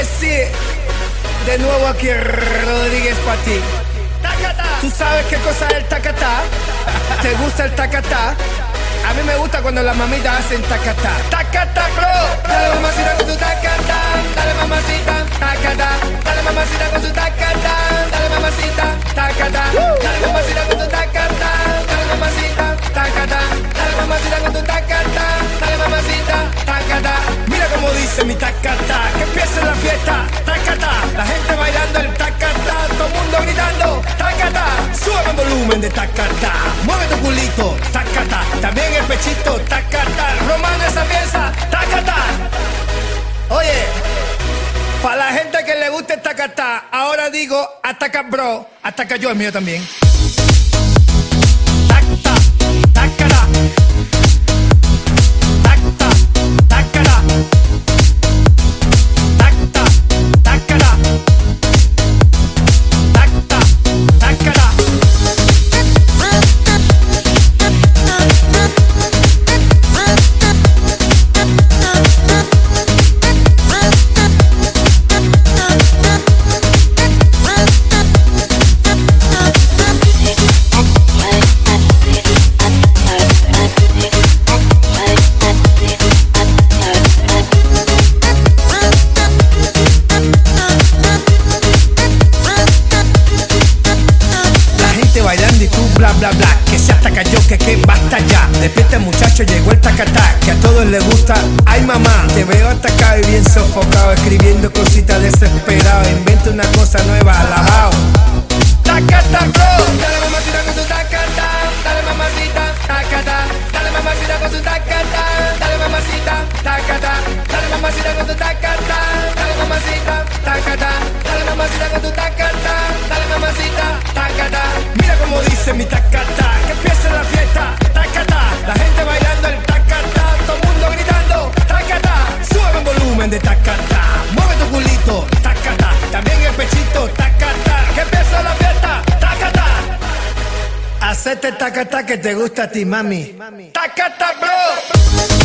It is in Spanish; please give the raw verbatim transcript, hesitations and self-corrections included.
Oye, sí, de nuevo aquí Rodríguez para ti. ¿Tú sabes qué cosa es el tacatá? ¿Te gusta el tacatá? A mí me gusta cuando las mamitas hacen tacatá. Tacatá, bro. Dale mamacita con tu tacatá. Dale mamacita, tacatá. Dale mamacita con tu tacatá. Dale mamacita, tacatá. Dale mamacita con tu tacatá. Dale mamacita, tacatá. Dale mamacita con tu tacatá. Dale mamacita, tacatá. Mira cómo dice mi tacatá. Que empiece la fiesta, tacatá. La gente bailando el tacatá. Todo el mundo gritando, tacatá. Sube el volumen de tacatá. Mueve tu culito, tacatá. También el pechito, tacatá. Romano esa pieza, tacatá. Oye, para la gente que le guste el tacatá, ahora digo ataca bro, ataca yo, el mío también. Tacatá, tacatá. Tacatá, tacatá. Tacatá, tacatá. Tacatá, tacatá. Bailando y tú bla bla bla, que se ataca yo, que que basta ya. Despierta muchacho, llegó el tacatá, que a todos les gusta. Ay mamá, te veo atacado y bien sofocado, escribiendo cositas desesperado. Inventa una cosa nueva, alabao. Tacatá, bro. Dale mamacita con tu tacatá. Dale mamacita, tacatá. Dale mamacita con tu tacatá. Dale mamacita, tacatá. Dale mamacita con tu tacatá. Dale mamacita, tacatá. Dale mamacita con tu tacatá. Dale mamacita, tacatá. Mira como dice mi tacatá, que empiece la fiesta, tacatá. La gente bailando el tacatá, todo el mundo gritando, tacatá. Sube el volumen de tacatá, mueve tu culito, tacatá. También el pechito, tacatá. Que empiece la fiesta, tacatá. Hacete tacatá que te gusta a ti, mami. Tacatá, bro.